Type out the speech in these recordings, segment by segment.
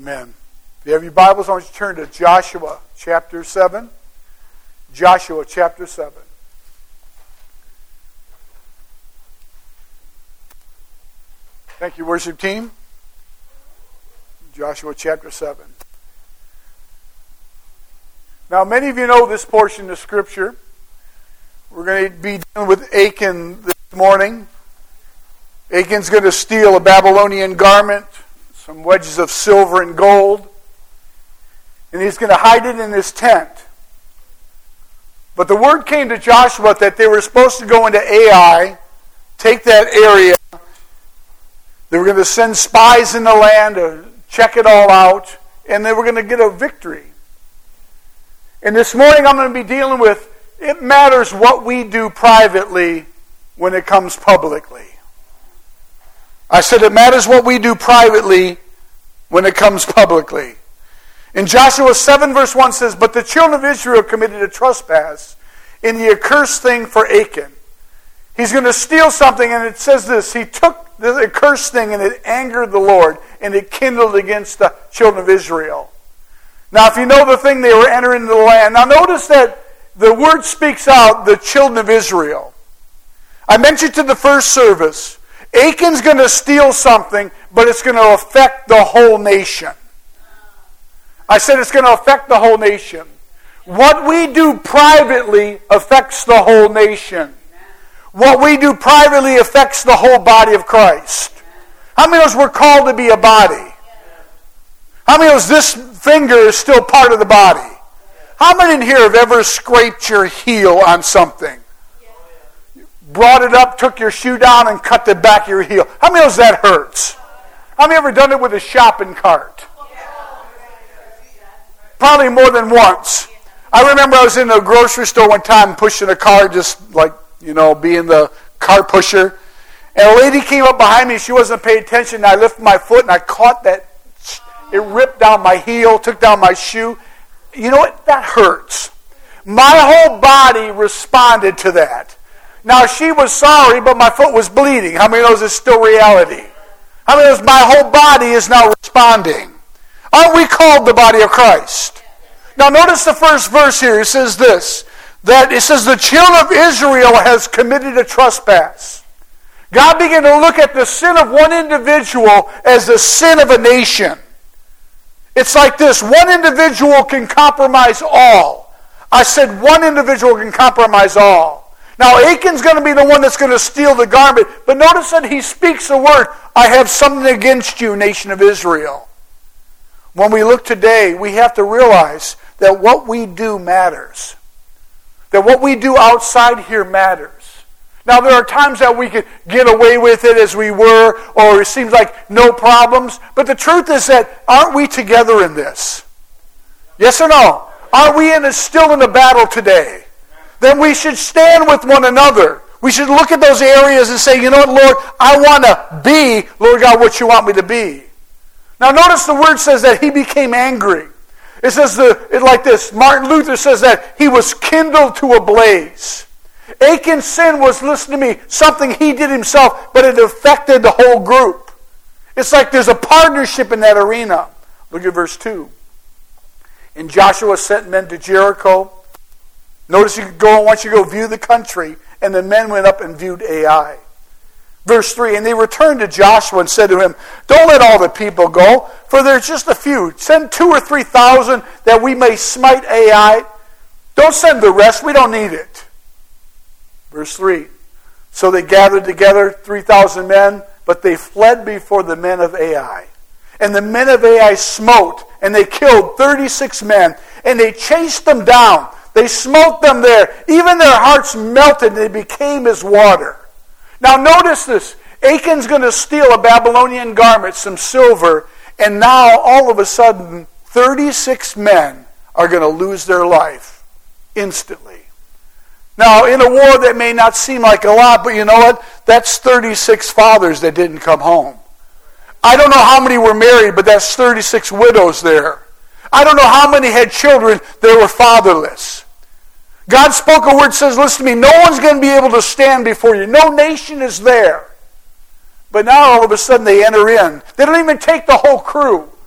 Amen. If you have your Bibles, I want you to turn to Joshua chapter 7. Joshua chapter 7. Thank you, worship team. Joshua chapter 7. Now, many of you know this portion of Scripture. We're going to be dealing with Achan this morning. Achan's going to steal a Babylonian garment, some wedges of silver and gold, and he's going to hide it in his tent. But the word came to Joshua that they were supposed to go into Ai, take that area. They were going to send spies in the land to check it all out, and they were going to get a victory. And this morning I'm going to be dealing with, it matters what we do privately when it comes publicly. I said it matters what we do privately when it comes publicly. In Joshua 7 verse 1 says, "But the children of Israel committed a trespass in the accursed thing for Achan." He's going to steal something, and it says this: he took the accursed thing and it angered the Lord, and it kindled against the children of Israel. Now, if you know the thing, they were entering the land. Now, notice that the word speaks out, the children of Israel. I mentioned to the first service, Achan's going to steal something, but it's going to affect the whole nation. I said it's going to affect the whole nation. What we do privately affects the whole nation. What we do privately affects the whole body of Christ. How many of us were called to be a body? How many of us, this finger is still part of the body? How many in here have ever scraped your heel on something? Brought it up, took your shoe down, and cut the back of your heel. How many knows that hurts? How many ever done it with a shopping cart? Probably more than once. I remember I was in a grocery store one time pushing a car, just like, being the car pusher. And a lady came up behind me. She wasn't paying attention. And I lifted my foot and I caught that. It ripped down my heel, took down my shoe. You know what? That hurts. My whole body responded to that. Now, she was sorry, but my foot was bleeding. How many knows it's still reality? How many knows my whole body is now responding? Aren't we called the body of Christ? Now, notice the first verse here. It says this, that it says the children of Israel has committed a trespass. God began to look at the sin of one individual as the sin of a nation. It's like this. One individual can compromise all. I said one individual can compromise all. Now, Achan's going to be the one that's going to steal the garment. But notice that he speaks a word. I have something against you, nation of Israel. When we look today, we have to realize that what we do matters. That what we do outside here matters. Now, there are times that we could get away with it as we were, or it seems like no problems. But the truth is that, aren't we together in this? Yes or no? Are we still in a battle today? Then we should stand with one another. We should look at those areas and say, you know what, Lord, I want to be, Lord God, what you want me to be. Now notice the word says that he became angry. It says like this. Martin Luther says that he was kindled to a blaze. Achan's sin was, listen to me, something he did himself, but it affected the whole group. It's like there's a partnership in that arena. Look at verse 2. And Joshua sent men to Jericho. Notice you go, I want you to go view the country. And the men went up and viewed Ai. Verse 3, and they returned to Joshua and said to him, don't let all the people go, for there's just a few. Send 2,000 or 3,000 that we may smite Ai. Don't send the rest, we don't need it. Verse 3, so they gathered together 3,000 men, but they fled before the men of Ai. And the men of Ai smote, and they killed 36 men, and they chased them down. They smote them there. Even their hearts melted, and they became as water. Now notice this. Achan's going to steal a Babylonian garment, some silver, and now all of a sudden 36 men are going to lose their life instantly. Now, in a war that may not seem like a lot, but you know what? That's 36 fathers that didn't come home. I don't know how many were married, but that's 36 widows there. I don't know how many had children that were fatherless. God spoke a word, says, listen to me, no one's going to be able to stand before you. No nation is there. But now all of a sudden they enter in. They don't even take the whole crew.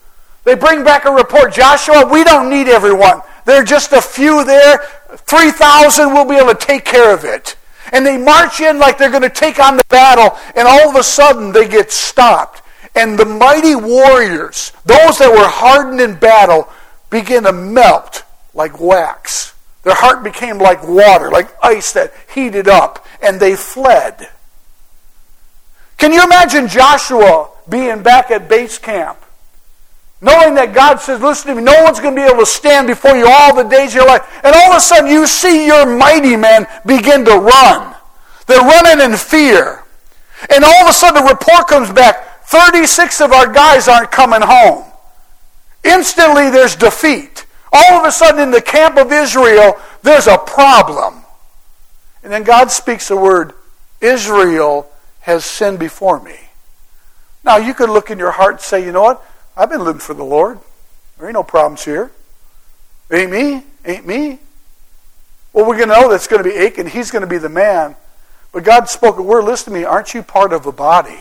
They bring back a report. Joshua, we don't need everyone. There are just a few there. 3,000 will be able to take care of it. And they march in like they're going to take on the battle, and all of a sudden they get stopped. And the mighty warriors, those that were hardened in battle, begin to melt like wax. Their heart became like water, like ice that heated up, and they fled. Can you imagine Joshua being back at base camp, knowing that God says, listen to me, no one's going to be able to stand before you all the days of your life. And all of a sudden you see your mighty men begin to run. They're running in fear. And all of a sudden the report comes back, 36 of our guys aren't coming home. Instantly there's defeat. All of a sudden in the camp of Israel, there's a problem. And then God speaks the word, Israel has sinned before me. Now you could look in your heart and say, you know what? I've been living for the Lord. There ain't no problems here. Ain't me. Well, we're going to know that's going to be Achan. He's going to be the man. But God spoke a word. Listen to me. Aren't you part of a body?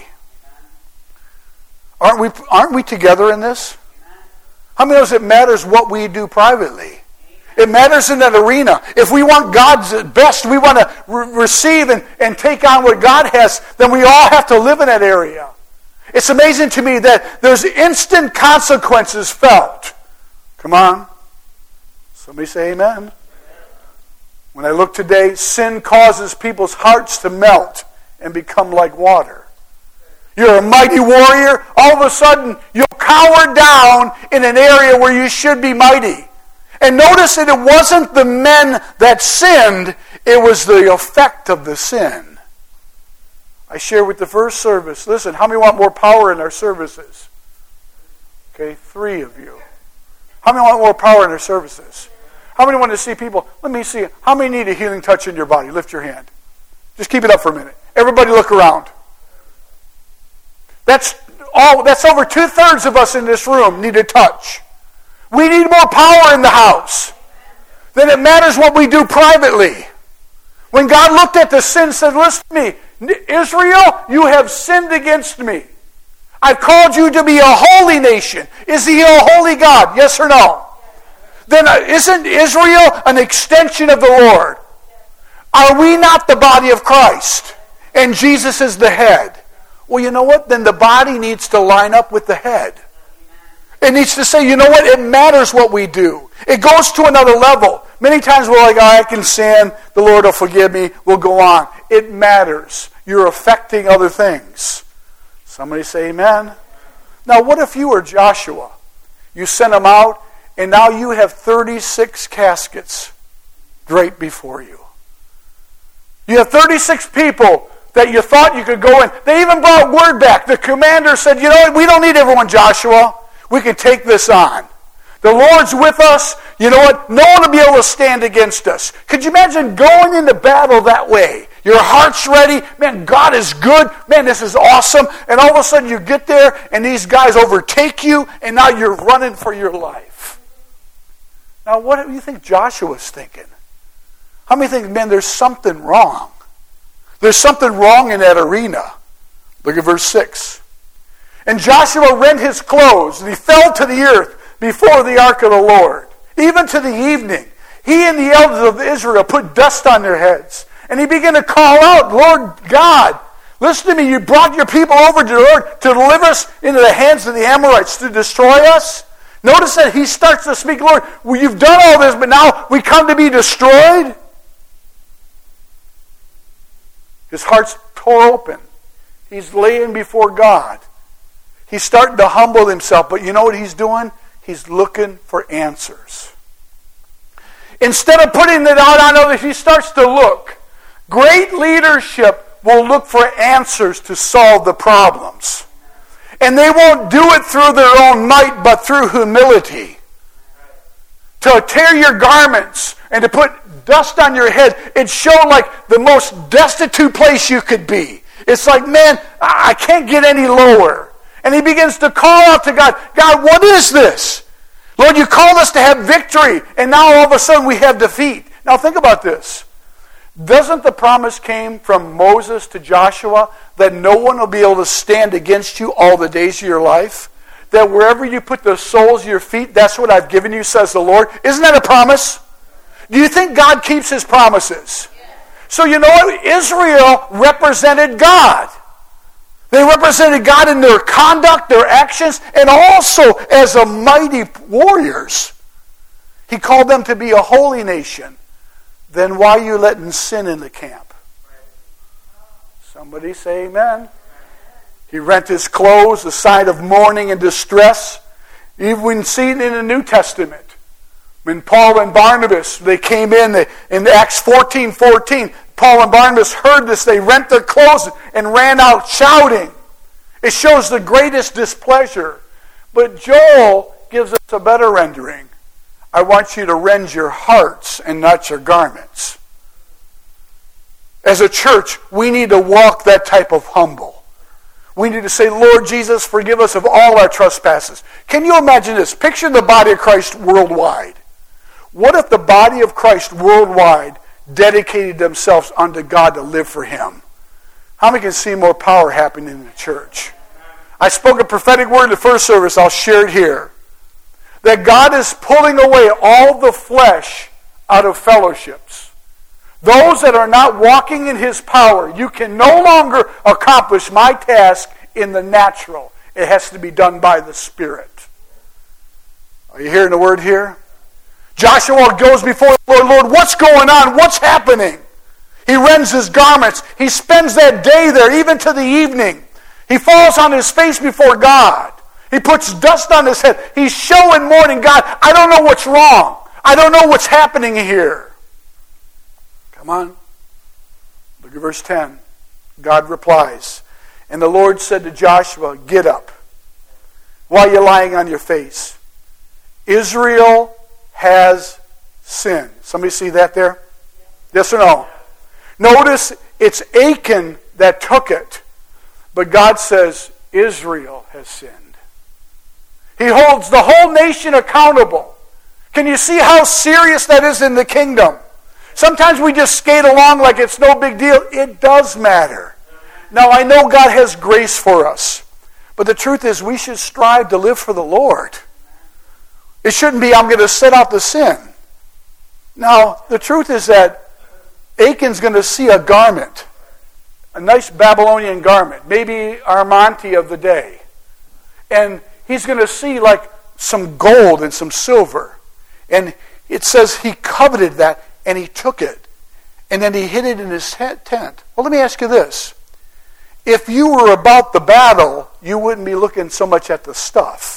Aren't we together in this? How many knows it matters what we do privately? It matters in that arena. If we want God's best, we want to receive and take on what God has, then we all have to live in that area. It's amazing to me that there's instant consequences felt. Come on. Somebody say amen. When I look today, sin causes people's hearts to melt and become like water. You're a mighty warrior. All of a sudden, you'll cower down in an area where you should be mighty. And notice that it wasn't the men that sinned, it was the effect of the sin. I shared with the first service. Listen, how many want more power in our services? Okay, 3 of you. How many want more power in our services? How many want to see people? Let me see. How many need a healing touch in your body? Lift your hand. Just keep it up for a minute. Everybody look around. That's over 2/3 of us in this room need a touch. We need more power in the house. Then it matters what we do privately. When God looked at the sin and said, listen to me, Israel, you have sinned against me. I've called you to be a holy nation. Is he a holy God? Yes or no? Then isn't Israel an extension of the Lord? Are we not the body of Christ? And Jesus is the head. Well, you know what? Then the body needs to line up with the head. It needs to say, you know what? It matters what we do. It goes to another level. Many times we're like, I can sin. The Lord will forgive me. We'll go on. It matters. You're affecting other things. Somebody say amen. Now, what if you were Joshua? You sent him out, and now you have 36 caskets draped before you. You have 36 people that you thought you could go in. They even brought word back. The commander said, you know what? We don't need everyone, Joshua. We can take this on. The Lord's with us. You know what? No one will be able to stand against us. Could you imagine going into battle that way? Your heart's ready. Man, God is good. Man, this is awesome. And all of a sudden you get there and these guys overtake you and now you're running for your life. Now, what do you think Joshua's thinking? How many think, man, there's something wrong? There's something wrong in that arena. Look at verse 6. And Joshua rent his clothes, and he fell to the earth before the ark of the Lord. Even to the evening, he and the elders of Israel put dust on their heads. And he began to call out, Lord God, listen to me, you brought your people over to the Lord to deliver us into the hands of the Amorites to destroy us. Notice that he starts to speak, Lord, well, you've done all this, but now we come to be destroyed. His heart's tore open. He's laying before God. He's starting to humble himself, but you know what he's doing? He's looking for answers. Instead of putting it out on others, he starts to look. Great leadership will look for answers to solve the problems. And they won't do it through their own might, but through humility. To tear your garments and to put dust on your head, it showed like the most destitute place you could be. It's like, man, I can't get any lower. And he begins to call out to God, God, what is this? Lord, you called us to have victory, and now all of a sudden we have defeat. Now think about this. Doesn't the promise came from Moses to Joshua that no one will be able to stand against you all the days of your life? that wherever you put the soles of your feet, that's what I've given you, says the Lord? Isn't that a promise? Do you think God keeps His promises? So you know what? Israel represented God. They represented God in their conduct, their actions, and also as a mighty warriors. He called them to be a holy nation. Then why are you letting sin in the camp? Somebody say amen. He rent his clothes, a sign of mourning and distress. Even seen in the New Testament. When Paul and Barnabas, they came in Acts 14:14, Paul and Barnabas heard this. They rent their clothes and ran out shouting. It shows the greatest displeasure. But Joel gives us a better rendering. I want you to rend your hearts and not your garments. As a church, we need to walk that type of humble. We need to say, Lord Jesus, forgive us of all our trespasses. Can you imagine this? Picture the body of Christ worldwide. What if the body of Christ worldwide dedicated themselves unto God to live for Him? How many can see more power happening in the church? I spoke a prophetic word in the first service. I'll share it here. That God is pulling away all the flesh out of fellowships. Those that are not walking in His power, you can no longer accomplish my task in the natural. It has to be done by the Spirit. Are you hearing the word here? Joshua goes before the Lord. Lord, what's going on? What's happening? He rends his garments. He spends that day there, even to the evening. He falls on his face before God. He puts dust on his head. He's showing mourning. God, I don't know what's wrong. I don't know what's happening here. Come on. Look at verse 10. God replies, and the Lord said to Joshua, get up. Why are you lying on your face? Israel has sinned. Somebody see that there? Yes or no? Notice it's Achan that took it. But God says Israel has sinned. He holds the whole nation accountable. Can you see how serious that is in the kingdom? Sometimes we just skate along like it's no big deal. It does matter. Now I know God has grace for us. But the truth is we should strive to live for the Lord. It shouldn't be I'm going to set out the sin. Now the truth is that Achan's going to see a garment. A nice Babylonian garment. Maybe Armani of the day. And he's going to see like some gold and some silver. And it says he coveted that and he took it. And then he hid it in his tent. Well, let me ask you this. If you were about the battle, you wouldn't be looking so much at the stuff.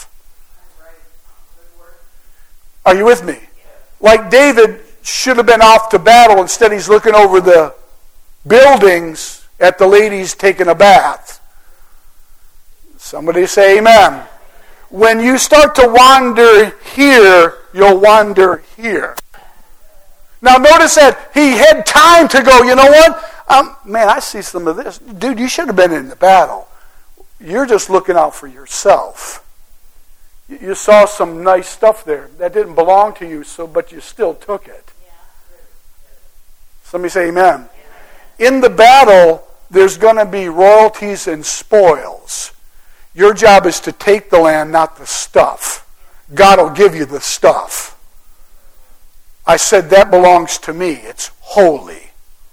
Are you with me? Like David should have been off to battle. Instead he's looking over the buildings at the ladies taking a bath. Somebody say amen. When you start to wander here, you'll wander here. Now notice that he had time to go, you know what? Man, I see some of this. Dude, you should have been in the battle. You're just looking out for yourself. You saw some nice stuff there. That didn't belong to you, but you still took it. Somebody say amen. In the battle, there's going to be royalties and spoils. Your job is to take the land, not the stuff. God will give you the stuff. I said that belongs to me. It's holy.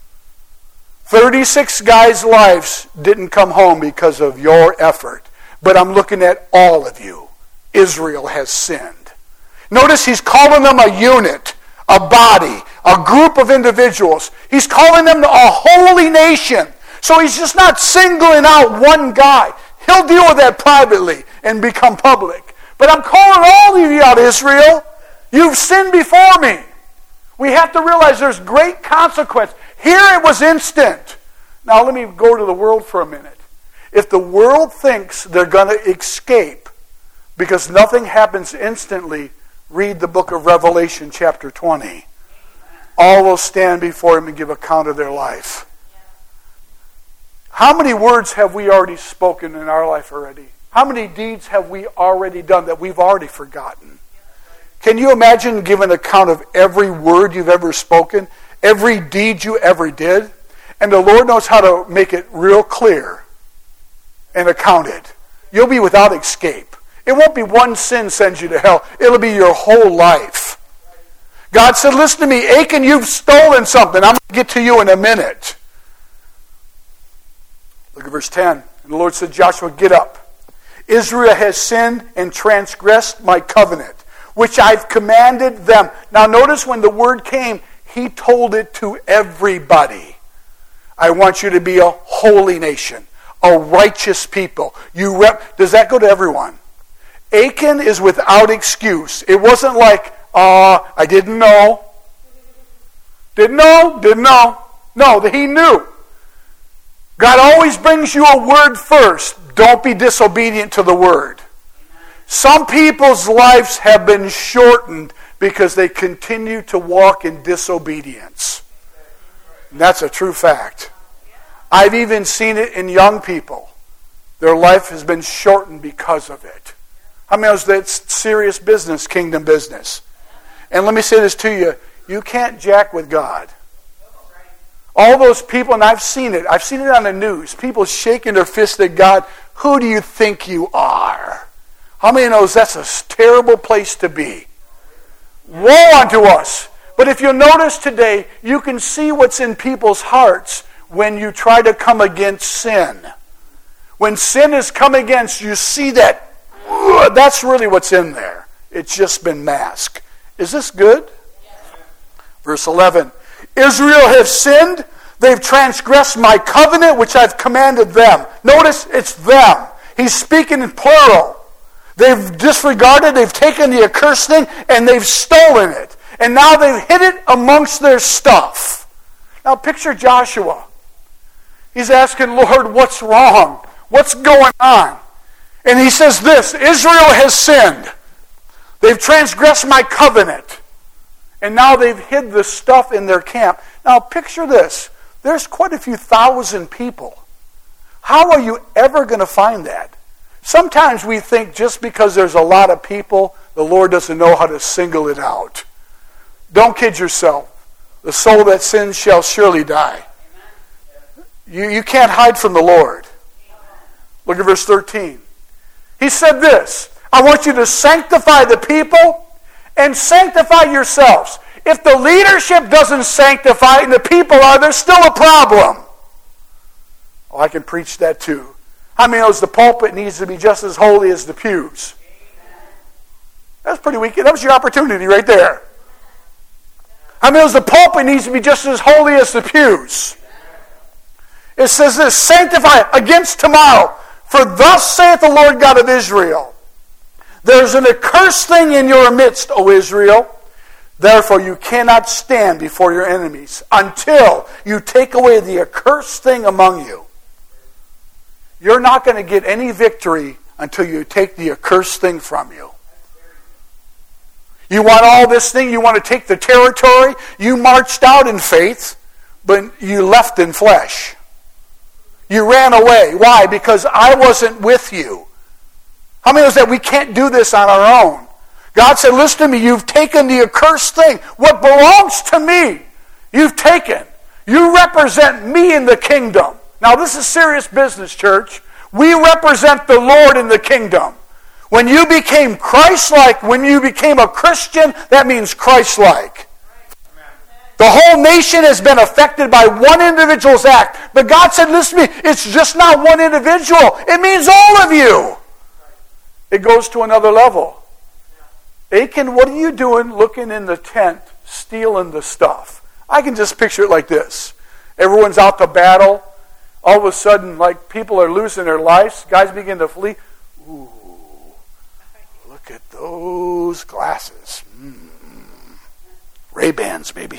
36 guys' lives didn't come home because of your effort. But I'm looking at all of you. Israel has sinned. Notice he's calling them a unit, a body, a group of individuals. He's calling them a holy nation. So he's just not singling out one guy. He'll deal with that privately and become public. But I'm calling all of you out, Israel. You've sinned before me. We have to realize there's great consequence. Here it was instant. Now let me go to the world for a minute. If the world thinks they're going to escape because nothing happens instantly, read the book of Revelation chapter 20. All will stand before him and give account of their life. How many words have we already spoken in our life already? How many deeds have we already done that we've already forgotten? Can you imagine giving account of every word you've ever spoken, every deed you ever did? And the Lord knows how to make it real clear and accounted. You'll be without escape. It won't be one sin sends you to hell. It'll be your whole life. God said, listen to me, Achan, you've stolen something. I'm going to get to you in a minute. Look at verse 10. And the Lord said, Joshua, get up. Israel has sinned and transgressed my covenant, which I've commanded them. Now notice when the word came, he told it to everybody. I want you to be a holy nation, a righteous people. Does that go to everyone? Achan is without excuse. It wasn't like, I didn't know. Didn't know. No, he knew. God always brings you a word first. Don't be disobedient to the word. Some people's lives have been shortened because they continue to walk in disobedience. And that's a true fact. I've even seen it in young people. Their life has been shortened because of it. How many knows that's serious business, kingdom business? And let me say this to you. You can't jack with God. All those people, and I've seen it on the news, people shaking their fist at God. Who do you think you are? How many knows that's a terrible place to be? Woe unto us. But if you notice today, you can see what's in people's hearts when you try to come against sin. When sin has come against, you see that, that's really what's in there. It's just been masked. Is this good? Verse 11. Israel has sinned. They've transgressed my covenant, which I've commanded them. Notice it's them. He's speaking in plural. They've disregarded, they've taken the accursed thing, and they've stolen it. And now they've hid it amongst their stuff. Now picture Joshua. He's asking, Lord, what's wrong? What's going on? And he says this, Israel has sinned. They've transgressed my covenant. And now they've hid the stuff in their camp. Now picture this. There's quite a few thousand people. How are you ever going to find that? Sometimes we think just because there's a lot of people, the Lord doesn't know how to single it out. Don't kid yourself. The soul that sins shall surely die. You can't hide from the Lord. Look at verse 13. He said this, I want you to sanctify the people and sanctify yourselves. If the leadership doesn't sanctify and the people are, there's still a problem. Oh, I can preach that too. How many knows the pulpit needs to be just as holy as the pews? That's pretty weak. That was your opportunity right there. How many knows the pulpit needs to be just as holy as the pews? It says this, sanctify against tomorrow. For thus saith the Lord God of Israel, there's an accursed thing in your midst, O Israel. Therefore you cannot stand before your enemies until you take away the accursed thing among you. You're not going to get any victory until you take the accursed thing from you. You want all this thing, you want to take the territory. You marched out in faith, but you left in flesh. You ran away. Why? Because I wasn't with you. How many knows that we can't do this on our own? God said, listen to me, you've taken the accursed thing. What belongs to me, you've taken. You represent me in the kingdom. Now this is serious business, church. We represent the Lord in the kingdom. When you became Christ-like, when you became a Christian, that means Christ-like. The whole nation has been affected by one individual's act. But God said, listen to me, it's just not one individual. It means all of you. It goes to another level. Achan, what are you doing looking in the tent, stealing the stuff? I can just picture it like this. Everyone's out to battle. All of a sudden, like people are losing their lives. Guys begin to flee. Ooh, look at those glasses. Ray-Bans, baby.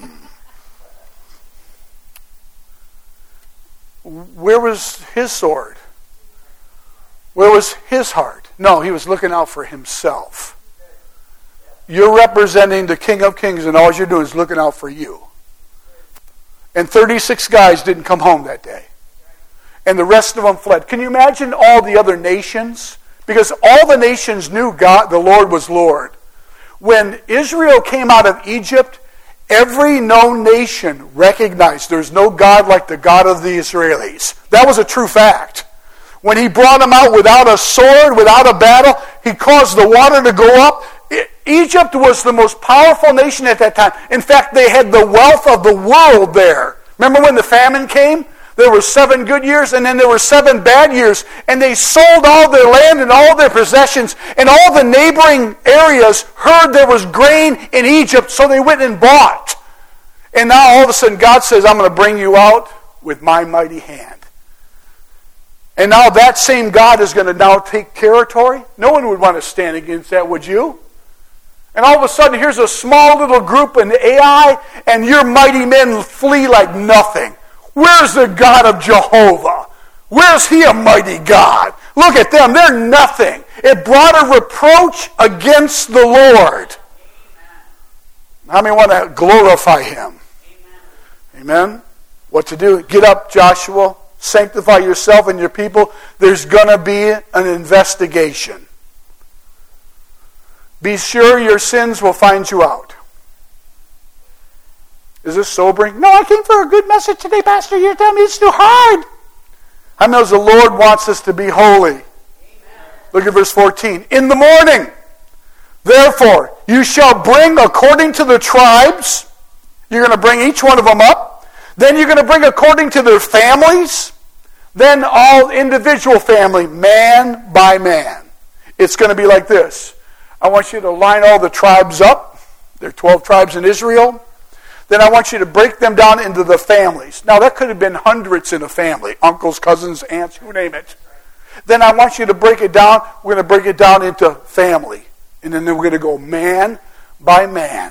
Where was his sword? Where was his heart? No, he was looking out for himself. You're representing the King of Kings, and all you're doing is looking out for you. And 36 guys didn't come home that day. And the rest of them fled. Can you imagine all the other nations? Because all the nations knew God, the Lord was Lord. When Israel came out of Egypt, every known nation recognized there's no God like the God of the Israelis. That was a true fact. When he brought them out without a sword, without a battle, he caused the water to go up. Egypt was the most powerful nation at that time. In fact, they had the wealth of the world there. Remember when the famine came? There were 7 good years, and then there were 7 bad years. And they sold all their land and all their possessions. And all the neighboring areas heard there was grain in Egypt, so they went and bought. And now all of a sudden God says, I'm going to bring you out with my mighty hand. And now that same God is going to now take territory. No one would want to stand against that, would you? And all of a sudden, here's a small little group in Ai, and your mighty men flee like nothing. Where's the God of Jehovah? Where's he a mighty God? Look at them. They're nothing. It brought a reproach against the Lord. How many want to glorify him? Amen. What to do? Get up, Joshua. Sanctify yourself and your people. There's going to be an investigation. Be sure your sins will find you out. Is this sobering? No, I came for a good message today, Pastor. You're telling me it's too hard. I know the Lord wants us to be holy. Amen. Look at verse 14. In the morning, therefore, you shall bring according to the tribes. You're going to bring each one of them up. Then you're going to bring according to their families. Then all individual family, man by man. It's going to be like this. I want you to line all the tribes up. There are 12 tribes in Israel. Then I want you to break them down into the families. Now that could have been hundreds in a family. Uncles, cousins, aunts, you name it. Then I want you to break it down. We're going to break it down into family. And then we're going to go man by man.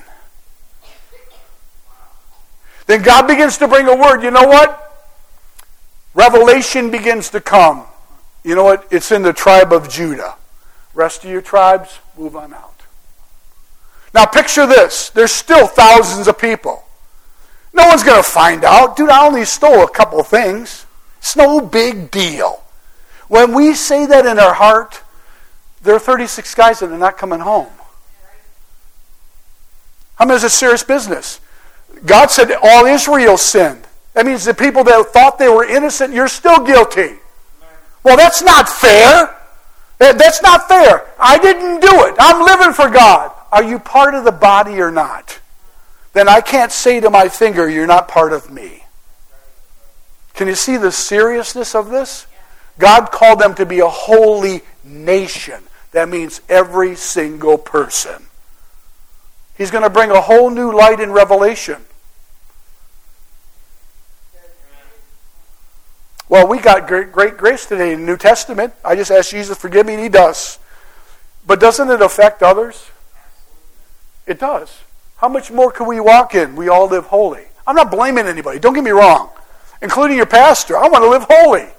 Then God begins to bring a word. You know what? Revelation begins to come. You know what? It's in the tribe of Judah. Rest of your tribes, move on out. Now picture this. There's still thousands of people. No one's going to find out. Dude, I only stole a couple things. It's no big deal. When we say that in our heart, there are 36 guys that are not coming home. I mean, it's a serious business. God said all Israel sinned. That means the people that thought they were innocent, you're still guilty. Well, that's not fair. That's not fair. I didn't do it. I'm living for God. Are you part of the body or not? Then I can't say to my finger, you're not part of me. Can you see the seriousness of this? God called them to be a holy nation. That means every single person. He's going to bring a whole new light in Revelation. Well, we got great grace today in the New Testament. I just ask Jesus to forgive me, and he does. But doesn't it affect others? It does. How much more can we walk in? We all live holy. I'm not blaming anybody. Don't get me wrong. Including your pastor. I want to live holy.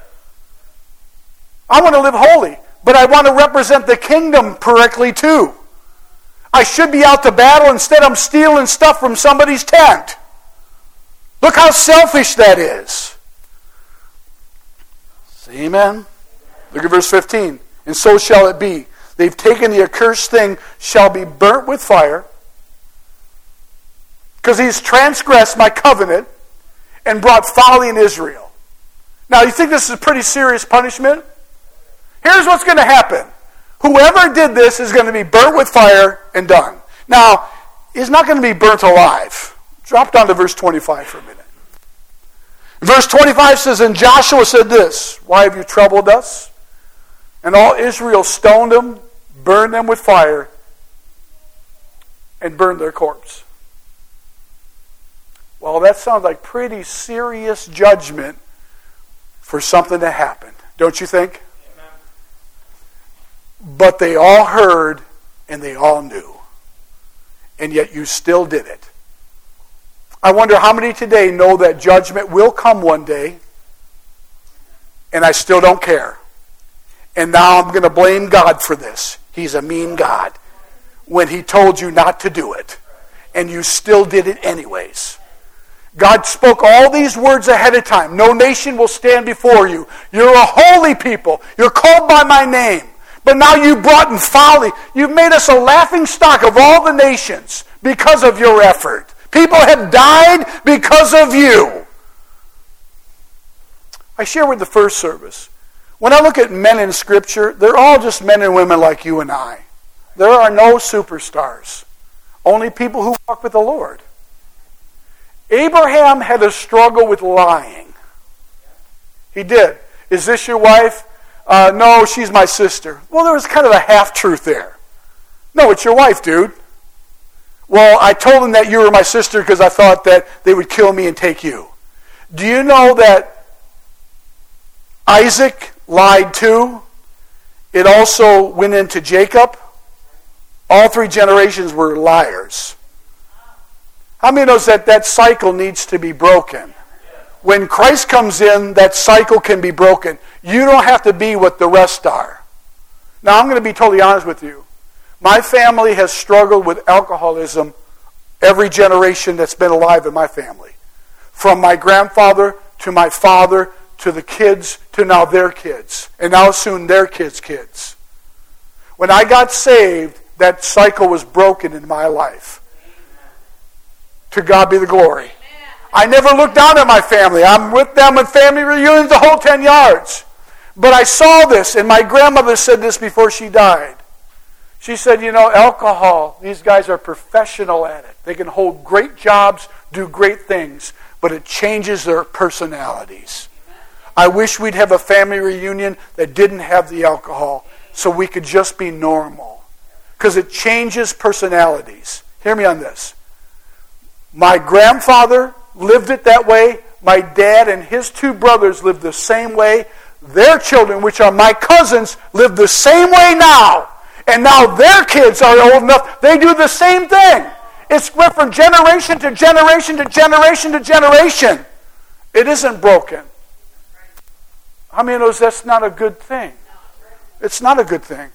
I want to live holy. But I want to represent the kingdom correctly too. I should be out to battle. Instead, I'm stealing stuff from somebody's tent. Look how selfish that is. Say amen. Look at verse 15. And so shall it be. They've taken the accursed thing, shall be burnt with fire, because he's transgressed my covenant and brought folly in Israel. Now, you think this is a pretty serious punishment? Here's what's going to happen. Whoever did this is going to be burnt with fire and done. Now, he's not going to be burnt alive. Drop down to verse 25 for a minute. Verse 25 says, and Joshua said this, why have you troubled us? And all Israel stoned them, burned them with fire, and burned their corpse. Well, that sounds like pretty serious judgment for something that happened. Don't you think? Amen. But they all heard and they all knew. And yet you still did it. I wonder how many today know that judgment will come one day, and I still don't care. And now I'm going to blame God for this. He's a mean God. When he told you not to do it, and you still did it anyways. God spoke all these words ahead of time. No nation will stand before you. You're a holy people. You're called by my name. But now you brought in folly. You've made us a laughing stock of all the nations because of your effort. People have died because of you. I share with the first service. When I look at men in Scripture, they're all just men and women like you and I. There are no superstars. Only people who walk with the Lord. Abraham had a struggle with lying. He did. Is this your wife? No, she's my sister. Well, there was kind of a half-truth there. No, it's your wife, dude. Well, I told them that you were my sister because I thought that they would kill me and take you. Do you know that Isaac lied too? It also went into Jacob. All 3 generations were liars. How many knows that cycle needs to be broken? When Christ comes in, that cycle can be broken. You don't have to be what the rest are. Now, I'm going to be totally honest with you. My family has struggled with alcoholism every generation that's been alive in my family. From my grandfather to my father to the kids to now their kids. And now soon their kids' kids. When I got saved, that cycle was broken in my life. To God be the glory. I never looked down at my family. I'm with them at family reunions the whole 10 yards. But I saw this, and my grandmother said this before she died. She said, alcohol, these guys are professional at it. They can hold great jobs, do great things, but it changes their personalities. I wish we'd have a family reunion that didn't have the alcohol so we could just be normal. Because it changes personalities. Hear me on this. My grandfather lived it that way. My dad and his 2 brothers lived the same way. Their children, which are my cousins, live the same way now. And now their kids are old enough, they do the same thing. It's went from generation to generation to generation to generation. It isn't broken. How many knows that's not a good thing? It's not a good thing.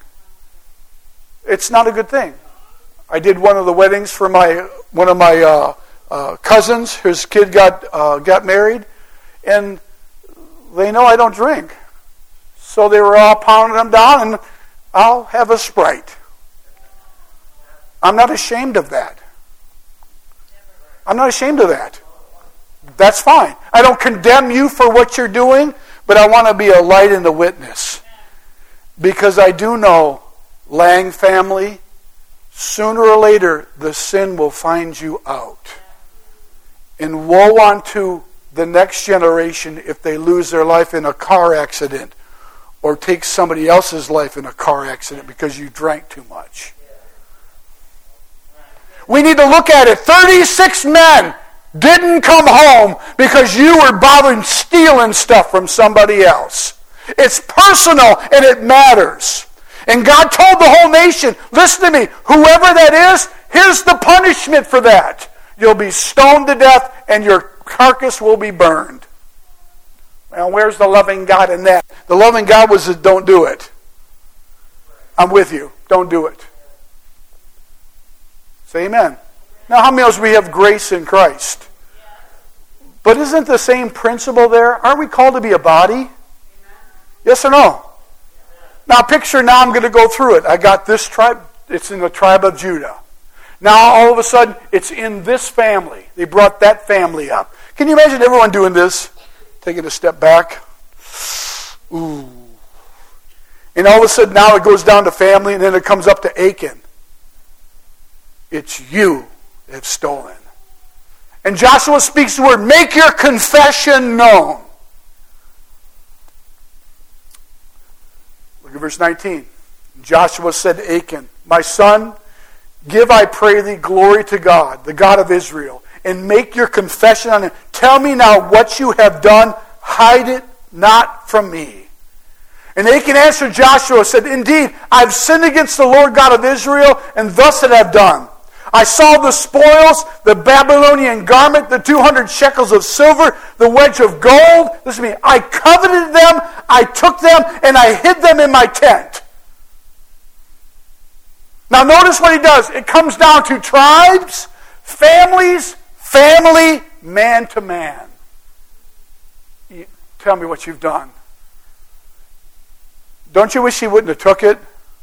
It's not a good thing. I did one of the weddings for one of my cousins. His kid got married, and they know I don't drink. So they were all pounding them down, and I'll have a Sprite. I'm not ashamed of that. I'm not ashamed of that. That's fine. I don't condemn you for what you're doing, but I want to be a light and a witness. Because I do know, Lang family, sooner or later, the sin will find you out. And woe unto the next generation if they lose their life in a car accident or take somebody else's life in a car accident because you drank too much. We need to look at it. 36 men didn't come home because you were bothering stealing stuff from somebody else. It's personal and it matters. And God told the whole nation, listen to me, whoever that is, here's the punishment for that. You'll be stoned to death and your carcass will be burned. Now, where's the loving God in that? The loving God was, don't do it. I'm with you. Don't do it. Say amen. Now, how many of us we have grace in Christ? But isn't the same principle there? Aren't we called to be a body? Yes or no? Now, I'm going to go through it. I got this tribe. It's in the tribe of Judah. Now, all of a sudden, it's in this family. They brought that family up. Can you imagine everyone doing this? Taking a step back. Ooh. And all of a sudden, now it goes down to family, and then it comes up to Achan. It's you that have stolen. And Joshua speaks the word, make your confession known. Look at verse 19. Joshua said to Achan, my son, give, I pray thee, glory to God, the God of Israel, and make your confession on him. Tell me now what you have done. Hide it not from me. And Achan answered Joshua, said, indeed, I have sinned against the Lord God of Israel, and thus it have done. I saw the spoils, the Babylonian garment, the 200 shekels of silver, the wedge of gold. Listen to me. I coveted them, I took them, and I hid them in my tent. Now notice what he does. It comes down to tribes, families, family, man to man. Tell me what you've done. Don't you wish he wouldn't have took it?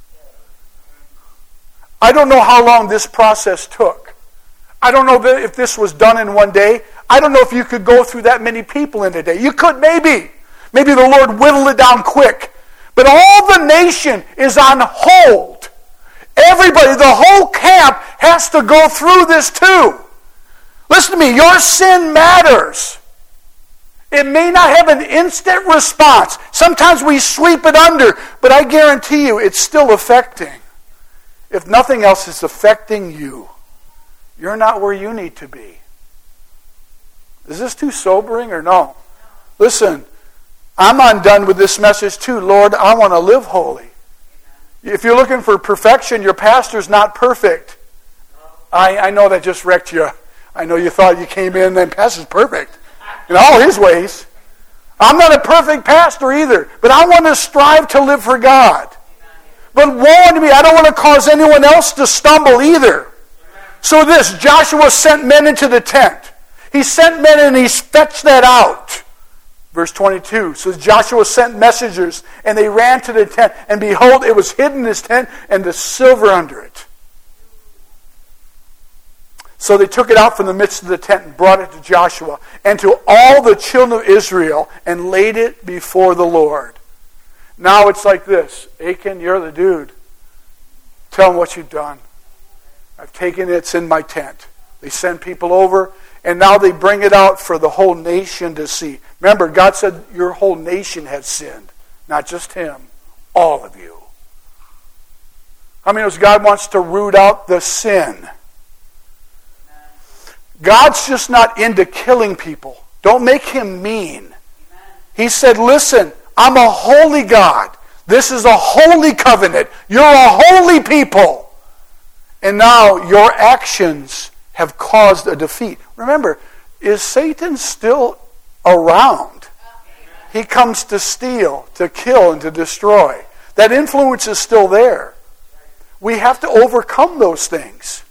I don't know how long this process took. I don't know if this was done in one day. I don't know if you could go through that many people in a day. You could maybe. Maybe the Lord whittled it down quick. But all the nation is on hold. Everybody, the whole camp has to go through this too. Listen to me, your sin matters. It may not have an instant response. Sometimes we sweep it under, but I guarantee you it's still affecting. If nothing else, it's affecting you. You're not where you need to be. Is this too sobering or no? Listen, I'm undone with this message too. Lord, I want to live holy. If you're looking for perfection, your pastor's not perfect. I know that just wrecked you. I know you thought you came in and pastor's perfect in all his ways. I'm not a perfect pastor either, but I want to strive to live for God. But woe unto me, I don't want to cause anyone else to stumble either. So Joshua sent men into the tent. He sent men and he fetched that out. Verse 22, so Joshua sent messengers, and they ran to the tent, and behold, it was hidden in his tent, and the silver under it. So they took it out from the midst of the tent, and brought it to Joshua, and to all the children of Israel, and laid it before the Lord. Now it's like this. Achan, you're the dude. Tell them what you've done. I've taken it, it's in my tent. They send people over, and now they bring it out for the whole nation to see. Remember, God said your whole nation has sinned. Not just him. All of you. How many knows God wants to root out the sin? God's just not into killing people. Don't make him mean. He said, listen, I'm a holy God. This is a holy covenant. You're a holy people. And now your actions have caused a defeat. Remember, is Satan still around? He comes to steal, to kill, and to destroy. That influence is still there. We have to overcome those things.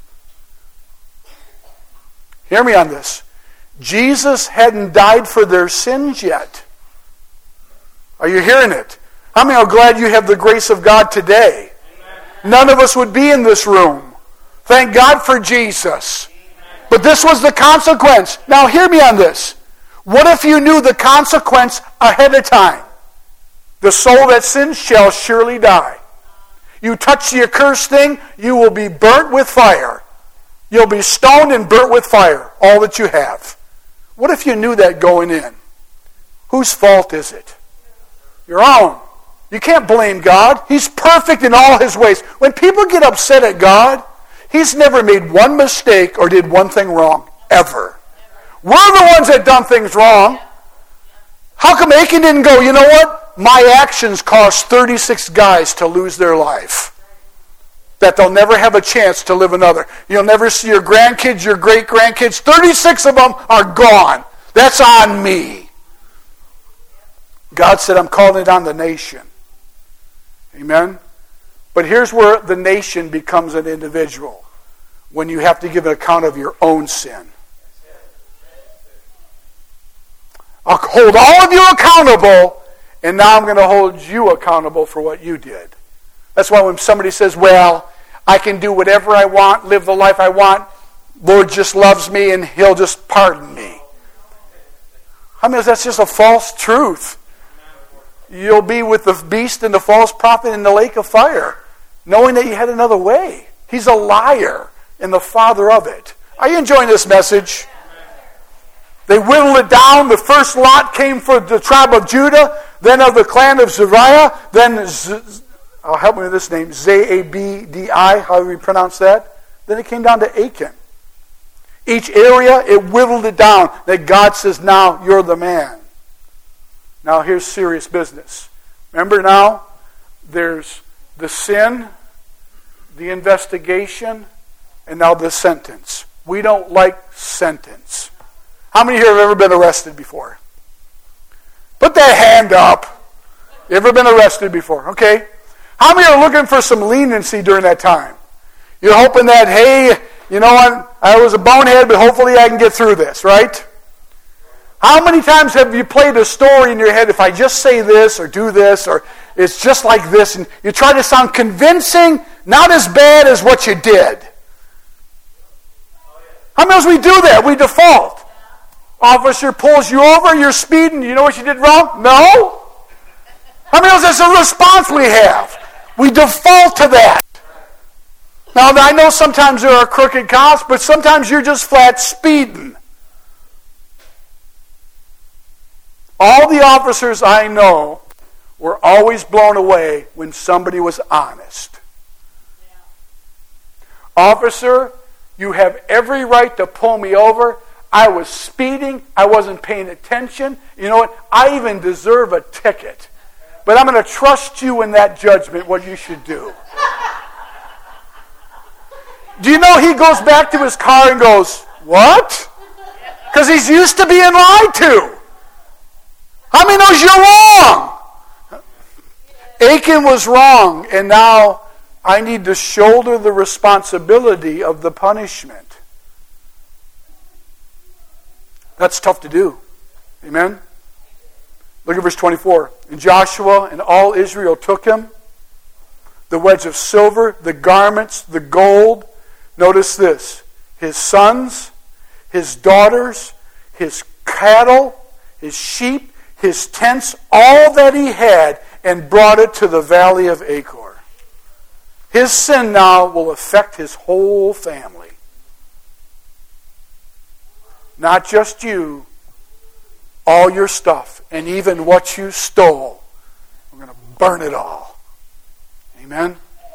Hear me on this. Jesus hadn't died for their sins yet. Are you hearing it? How many are glad you have the grace of God today? None of us would be in this room. Thank God for Jesus. But this was the consequence. Now hear me on this. What if you knew the consequence ahead of time? The soul that sins shall surely die. You touch the accursed thing, you will be burnt with fire. You'll be stoned and burnt with fire, all that you have. What if you knew that going in? Whose fault is it? Your own. You can't blame God. He's perfect in all his ways. When people get upset at God, he's never made one mistake or did one thing wrong, ever. We're the ones that done things wrong. How come Achan didn't go, you know what? My actions caused 36 guys to lose their life. That they'll never have a chance to live another. You'll never see your grandkids, your great-grandkids. 36 of them are gone. That's on me. God said, I'm calling it on the nation. Amen? But here's where the nation becomes an individual. When you have to give an account of your own sin. I'll hold all of you accountable, and now I'm going to hold you accountable for what you did. That's why when somebody says, well, I can do whatever I want, live the life I want, Lord just loves me and he'll just pardon me. I mean, that's just a false truth. You'll be with the beast and the false prophet in the lake of fire, knowing that you had another way. He's a liar and the father of it. Are you enjoying this message? They whittled it down. The first lot came from the tribe of Judah, then of the clan of Zariah, then help me with this name, Zabdi, however you pronounce that. Then it came down to Achan. Each area, it whittled it down. That God says, now you're the man. Now here's serious business. Remember now, there's the sin, the investigation, and now the sentence. We don't like sentence. How many here have ever been arrested before? Put that hand up. You ever been arrested before? Okay. How many are looking for some leniency during that time? You're hoping that, hey, you know what? I was a bonehead, but hopefully I can get through this, right? How many times have you played a story in your head, if I just say this or do this, or it's just like this, and you try to sound convincing, not as bad as what you did? How many of us we do that? We default. Officer pulls you over, you're speeding, you know what you did wrong? No. How many knows that's a response we have? We default to that. Now, I know sometimes there are crooked cops, but sometimes you're just flat speeding. All the officers I know were always blown away when somebody was honest. Officer, you have every right to pull me over. I was speeding. I wasn't paying attention. You know what? I even deserve a ticket. But I'm going to trust you in that judgment, what you should do. Do you know he goes back to his car and goes, what? Because he's used to being lied to. How many knows you're wrong? Achan was wrong, and now I need to shoulder the responsibility of the punishment. That's tough to do. Amen? Look at verse 24. And Joshua and all Israel took him, the wedge of silver, the garments, the gold. Notice this. His sons, his daughters, his cattle, his sheep, his tents, all that he had, and brought it to the valley of Achor. His sin now will affect his whole family. Not just you, all your stuff, and even what you stole. We're going to burn it all. Amen?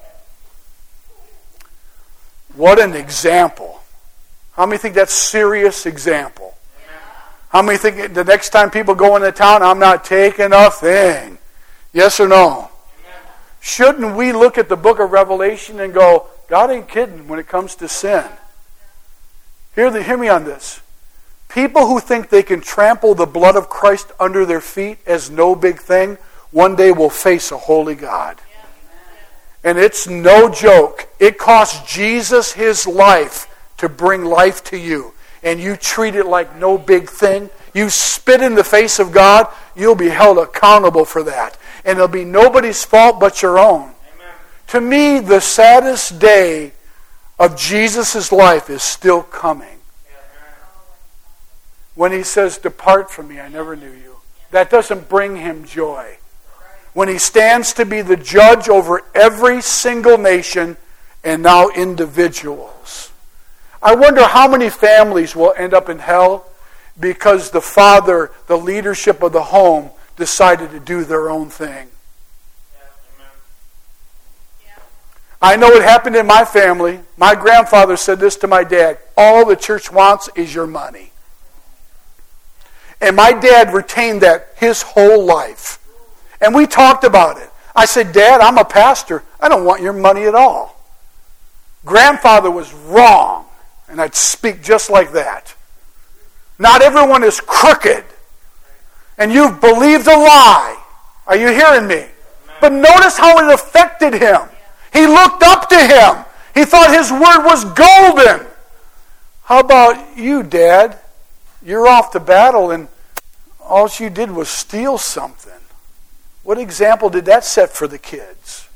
What an example. How many think that's a serious example? How many think the next time people go into town, I'm not taking a thing? Yes or no? Shouldn't we look at the book of Revelation and go, God ain't kidding when it comes to sin? Hear me on this. People who think they can trample the blood of Christ under their feet as no big thing, one day will face a holy God. And it's no joke. It cost Jesus his life to bring life to you. And you treat it like no big thing. You spit in the face of God, you'll be held accountable for that. And it'll be nobody's fault but your own. Amen. To me, the saddest day of Jesus' life is still coming. When he says, depart from me, I never knew you. That doesn't bring him joy. When he stands to be the judge over every single nation and now individuals. I wonder how many families will end up in hell because the father, the leadership of the home, decided to do their own thing. I know it happened in my family. My grandfather said this to my dad, all the church wants is your money. And my dad retained that his whole life. And we talked about it. I said, Dad, I'm a pastor. I don't want your money at all. Grandfather was wrong. And I'd speak just like that. Not everyone is crooked. And you've believed a lie. Are you hearing me? But notice how it affected him. He looked up to him. He thought his word was golden. How about you, Dad? You're off to battle and all you did was steal something. What example did that set for the kids?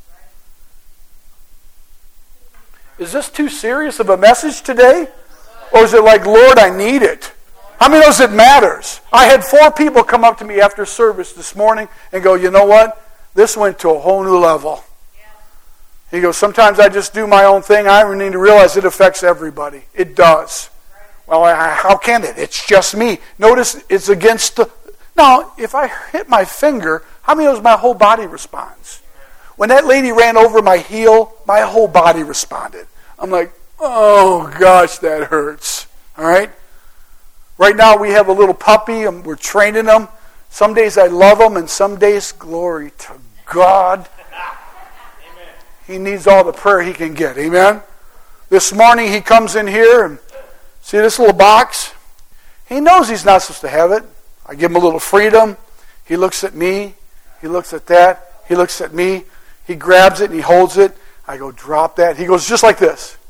Is this too serious of a message today? Or is it like, Lord, I need it? How many knows it matters? I had 4 people come up to me after service this morning and go, you know what? This went to a whole new level. He goes, sometimes I just do my own thing. I need to realize it affects everybody. It does. Well, how can it? It's just me. Notice it's against the... Now, if I hit my finger, how many knows my whole body responds? When that lady ran over my heel, my whole body responded. I'm like, oh gosh, that hurts. All right? Right now we have a little puppy and we're training him. Some days I love him and some days, glory to God. Amen. He needs all the prayer he can get. Amen? This morning he comes in here and see this little box? He knows he's not supposed to have it. I give him a little freedom. He looks at me. He looks at that. He looks at me. He grabs it and he holds it. I go, drop that. He goes just like this.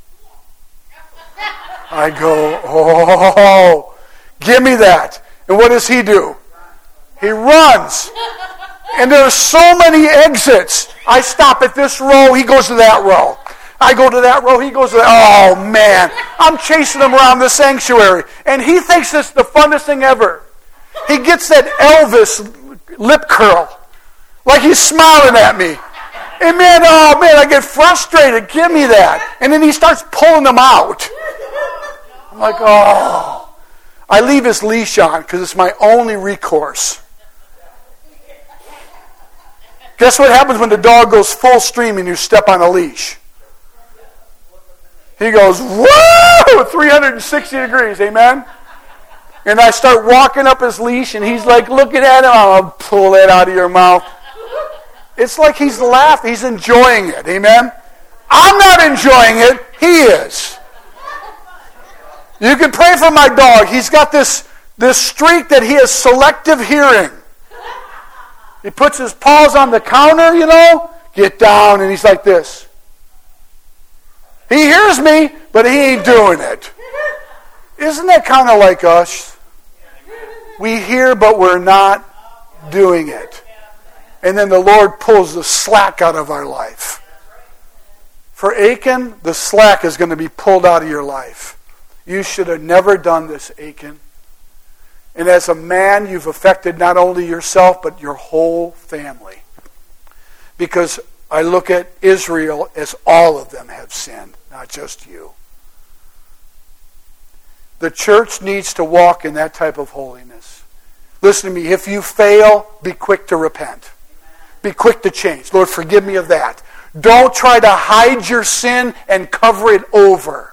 I go, oh, give me that. And what does he do? He runs. And there are so many exits. I stop at this row. He goes to that row. I go to that row. He goes to that. Oh, man. I'm chasing him around the sanctuary. And he thinks it's the funnest thing ever. He gets that Elvis lip curl. Like he's smiling at me. And man, oh man, I get frustrated. Give me that. And then he starts pulling them out. I'm like, oh. I leave his leash on because it's my only recourse. Guess what happens when the dog goes full stream and you step on a leash? He goes, whoa, 360 degrees, amen? And I start walking up his leash and he's like looking at him. I'll pull that out of your mouth. It's like he's laughing. He's enjoying it, amen? I'm not enjoying it. He is. You can pray for my dog. He's got this streak that he has selective hearing. He puts his paws on the counter, get down, and he's like this. He hears me, but he ain't doing it. Isn't that kind of like us? We hear, but we're not doing it. And then the Lord pulls the slack out of our life. For Achan, the slack is going to be pulled out of your life. You should have never done this, Achan. And as a man, you've affected not only yourself, but your whole family. Because I look at Israel as all of them have sinned, not just you. The church needs to walk in that type of holiness. Listen to me, if you fail, be quick to repent. Be quick to change. Lord, forgive me of that. Don't try to hide your sin and cover it over.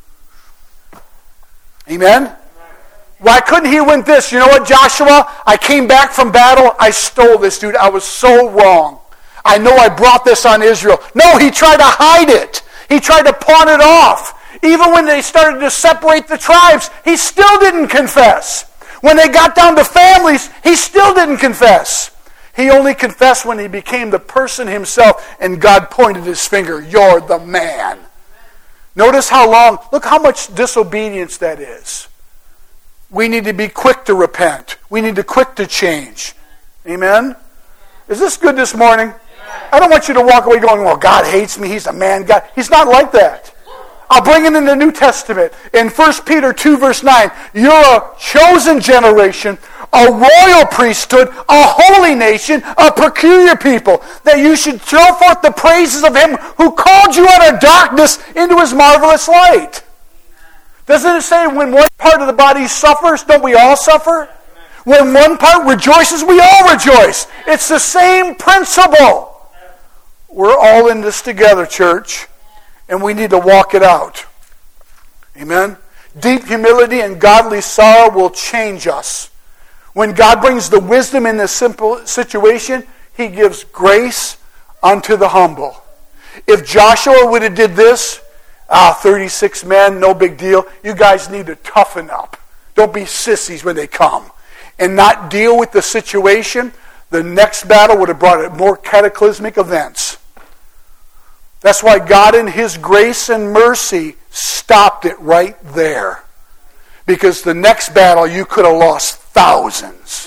Amen? Why couldn't he win this? You know what, Joshua? I came back from battle. I stole this, dude. I was so wrong. I know I brought this on Israel. No, he tried to hide it. He tried to pawn it off. Even when they started to separate the tribes, he still didn't confess. When they got down to families, he still didn't confess. He only confessed when he became the person himself and God pointed his finger. You're the man. Notice how long, look how much disobedience that is. We need to be quick to repent. We need to quick to change. Amen? Is this good this morning? I don't want you to walk away going, well, God hates me. He's a man God. He's not like that. I'll bring it in the New Testament. In 1 Peter 2 verse 9, you're a chosen generation, a royal priesthood, a holy nation, a peculiar people, that you should show forth the praises of him who called you out of darkness into his marvelous light. Doesn't it say when one part of the body suffers, don't we all suffer? When one part rejoices, we all rejoice. It's the same principle. We're all in this together, church, and we need to walk it out. Amen? Deep humility and godly sorrow will change us. When God brings the wisdom in this simple situation, he gives grace unto the humble. If Joshua would have did this, 36 men, no big deal. You guys need to toughen up. Don't be sissies when they come. And not deal with the situation. The next battle would have brought more cataclysmic events. That's why God in his grace and mercy stopped it right there. Because the next battle you could have lost thousands.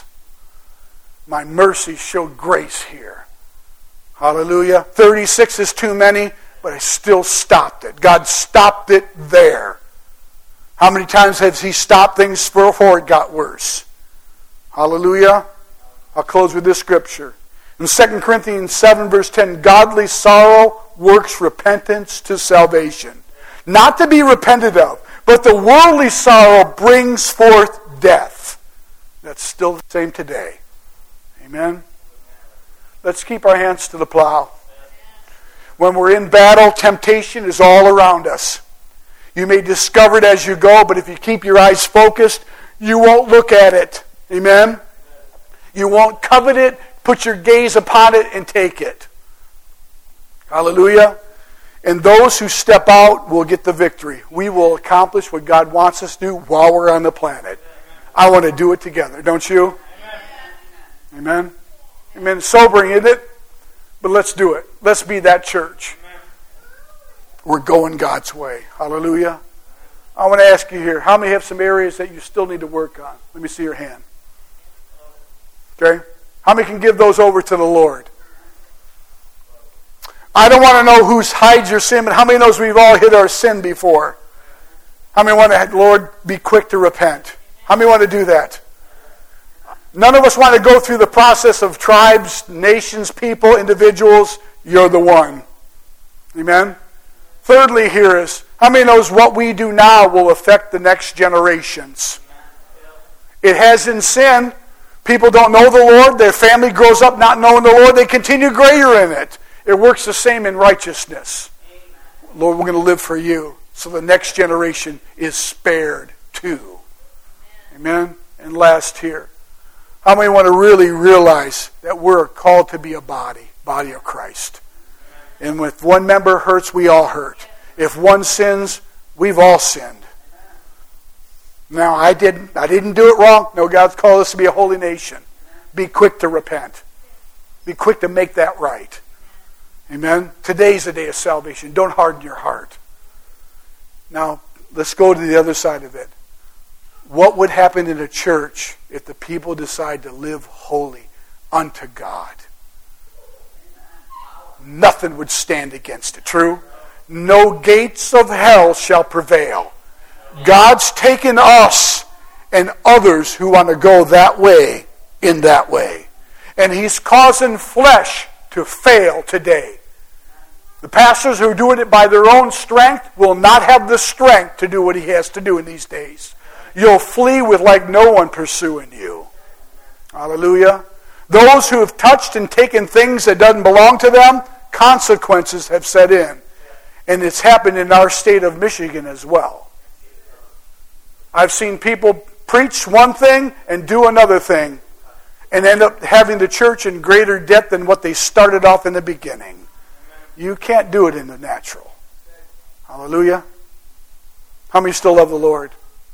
My mercy showed grace here. Hallelujah. 36 is too many, but I still stopped it. God stopped it there. How many times has he stopped things before it got worse? Hallelujah. I'll close with this scripture. In 2 Corinthians 7 verse 10, godly sorrow works repentance to salvation. Not to be repented of, but the worldly sorrow brings forth death. That's still the same today. Amen? Let's keep our hands to the plow. When we're in battle, temptation is all around us. You may discover it as you go, but if you keep your eyes focused, you won't look at it. Amen? You won't covet it, put your gaze upon it, and take it. Hallelujah. And those who step out will get the victory. We will accomplish what God wants us to do while we're on the planet. I want to do it together, don't you? Amen? Amen. Sobering, isn't it? But let's do it. Let's be that church. We're going God's way. Hallelujah. I want to ask you here, how many have some areas that you still need to work on? Let me see your hand. Okay? How many can give those over to the Lord? I don't want to know who's hides your sin, but how many knows we've all hid our sin before? How many want to, Lord, be quick to repent? How many want to do that? None of us want to go through the process of tribes, nations, people, individuals. You're the one. Amen? Thirdly, here is, how many knows what we do now will affect the next generations? It has in sin. People don't know the Lord. Their family grows up not knowing the Lord. They continue greater in it. It works the same in righteousness. Lord, we're going to live for you. So the next generation is spared too. Amen? And last here. How many want to really realize that we're called to be a body of Christ? And if one member hurts, we all hurt. If one sins, we've all sinned. Now, I didn't do it wrong. No, God's called us to be a holy nation. Be quick to repent. Be quick to make that right. Amen? Today's the day of salvation. Don't harden your heart. Now, let's go to the other side of it. What would happen in a church if the people decide to live holy unto God? Nothing would stand against it. True? No gates of hell shall prevail. God's taken us and others who want to go that way in that way. And He's causing flesh to fail today. The pastors who are doing it by their own strength will not have the strength to do what he has to do in these days. You'll flee with like no one pursuing you. Hallelujah. Those who have touched and taken things that doesn't belong to them, consequences have set in. And it's happened in our state of Michigan as well. I've seen people preach one thing and do another thing and end up having the church in greater debt than what they started off in the beginning. You can't do it in the natural. Hallelujah. How many still love the Lord?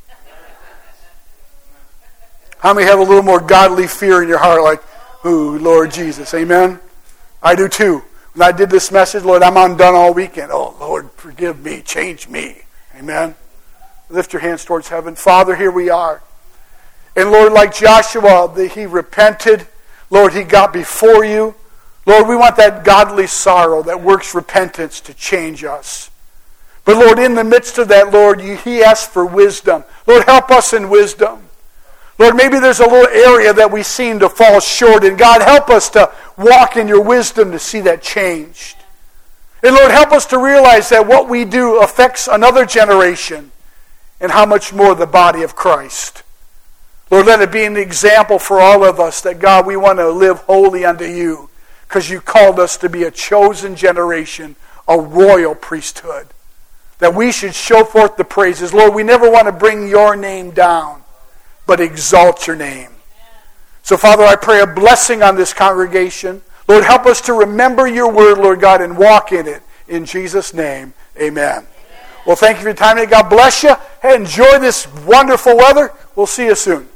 How many have a little more godly fear in your heart like, ooh, Lord Jesus, amen? I do too. When I did this message, Lord, I'm undone all weekend. Oh, Lord, forgive me, change me. Amen? Lift your hands towards heaven. Father, here we are. And Lord, like Joshua, he repented. Lord, he got before you. Lord, we want that godly sorrow that works repentance to change us. But Lord, in the midst of that, Lord, he asked for wisdom. Lord, help us in wisdom. Lord, maybe there's a little area that we seem to fall short in. God, help us to walk in your wisdom to see that changed. And Lord, help us to realize that what we do affects another generation. And how much more the body of Christ. Lord, let it be an example for all of us that, God, we want to live holy unto you because you called us to be a chosen generation, a royal priesthood, that we should show forth the praises. Lord, we never want to bring your name down, but exalt your name. So, Father, I pray a blessing on this congregation. Lord, help us to remember your word, Lord God, and walk in it. In Jesus' name, amen. Well, thank you for your time today. God bless you. Hey, enjoy this wonderful weather. We'll see you soon.